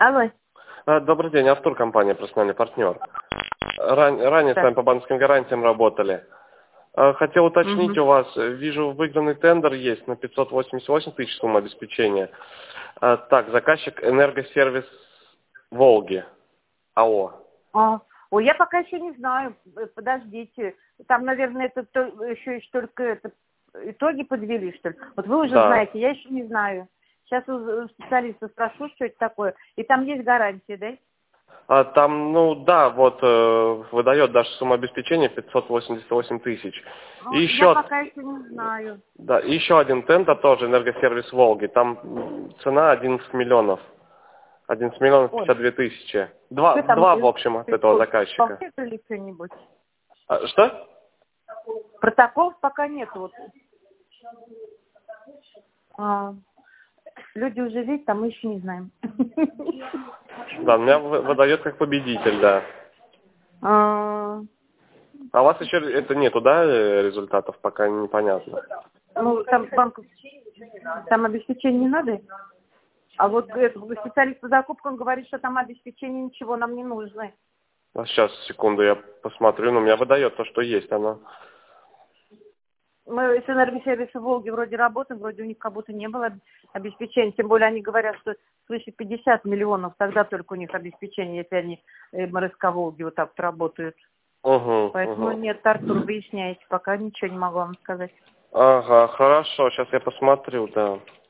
Алло. Добрый день, Артур, компания «Профессиональный партнер». Ранее с Да. вами по банковским гарантиям работали. Хотел уточнить Мгм. у вас, вижу, выигранный тендер есть на 588 тысяч сумма обеспечения. Так, заказчик «Энергосервис Волги», АО. Ой, я пока еще не знаю. Подождите. Там, наверное, еще только итоги подвели, что ли. Вот вы уже Да. знаете, я еще не знаю. Сейчас у специалиста спрошу, что это такое. И там есть гарантия, да? Там, ну да, вот выдает даже сумма обеспечения 588 тысяч. Ну, И я еще, пока еще не знаю. да, и еще один тендер тоже «Энергосервис Волги». Там цена 11 миллионов. 11 миллионов Ой, 52 тысячи. что там? Два, в общем, от этого заказчика. Протокол или что-нибудь? Что? Протоколов пока нет. Вот. А, люди уже видят, а мы еще не знаем. Да, меня выдает как победитель, да. А, А у вас еще это нету, да, результатов? Пока непонятно. Ну, там там обеспечения не надо? А вот специалист по закупкам говорит, что там обеспечение ничего нам не нужно. Сейчас, секунду, я посмотрю. Но у меня выдает то, что есть оно. Мы с энергосервиса Волги вроде работаем, вроде у них как будто не было обеспечения. Тем более они говорят, что свыше 50 миллионов, тогда только у них обеспечение, если они МРСК Волги вот так вот работают. Поэтому нет, Артур, выясняйте, пока ничего не могу вам сказать. Ага, хорошо, сейчас я посмотрю, да.